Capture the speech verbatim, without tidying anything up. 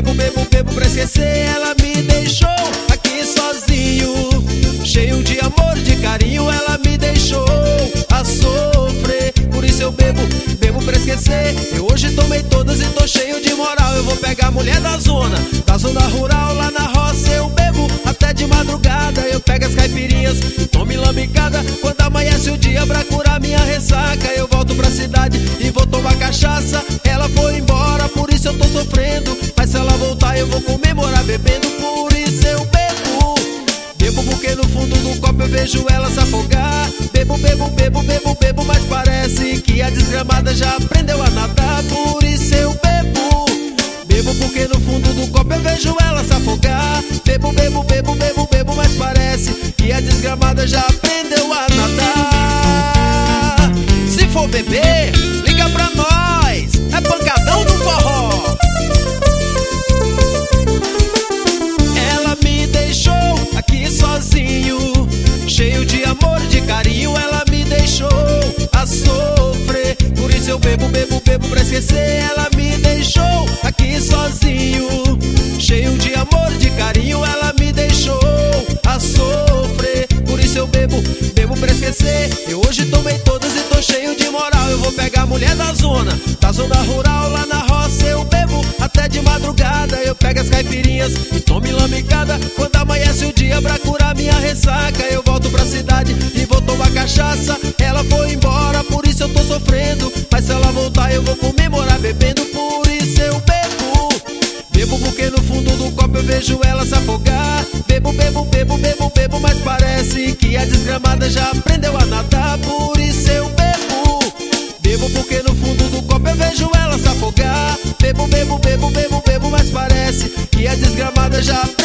Bebo, bebo, bebo pra esquecer. Ela me deixou aqui sozinho, cheio de amor, de carinho. Ela me deixou a sofrer, por isso eu bebo, bebo pra esquecer. Eu hoje tomei todas e tô cheio de moral. Eu vou pegar a mulher da zona, da zona rural. Lá na roça eu bebo até de madrugada. Eu pego as caipirinhas e tomo lambicada. Quando amanhece o dia pra curar minha ressaca, eu volto pra cidade e vou tomar cachaça. Ela foi embora, por isso eu tô sofrendo, mas se ela voltar eu vou comemorar bebendo. Por isso eu bebo, bebo porque no fundo do copo eu vejo ela se afogar. Bebo, bebo, bebo, bebo, bebo, mas parece que a desgramada já aprendeu a nadar. Por isso eu bebo, bebo porque no fundo do copo eu vejo ela se afogar. Bebo, bebo, bebo, bebo, bebo, mas parece que a desgramada já aprendeu a nadar. Se for beber, liga pra nós, é pancadão do forró. Ela me deixou aqui sozinho, cheio de amor, de carinho. Ela me deixou a sofrer, por isso eu bebo, bebo, bebo pra esquecer. Ela me deixou aqui sozinho, cheio de amor, de carinho. Ela me deixou a sofrer, por isso eu bebo, bebo pra esquecer. Eu hoje tomei todas e tô cheio de moral. Eu vou pegar a mulher da zona, da zona rural. Lá na roça eu bebo até de madrugada. Eu pego as caipirinhas e tomo lambicada. Quando amanhece o dia pra curar minha ressaca, eu volto pra cidade e vou tomar cachaça. Ela foi embora, por isso eu tô sofrendo, mas se ela voltar eu vou comemorar bebendo. Por isso eu bebo, bebo porque no fundo do copo eu vejo ela se afogar. Bebo, bebo, bebo, bebo, bebo, mas parece que a desgramada já aprendeu a nadar. Por isso eu bebo, bebo porque no fundo do copo eu vejo ela se afogar. Bebo, bebo, bebo, bebo, bebo, mas parece que a desgramada já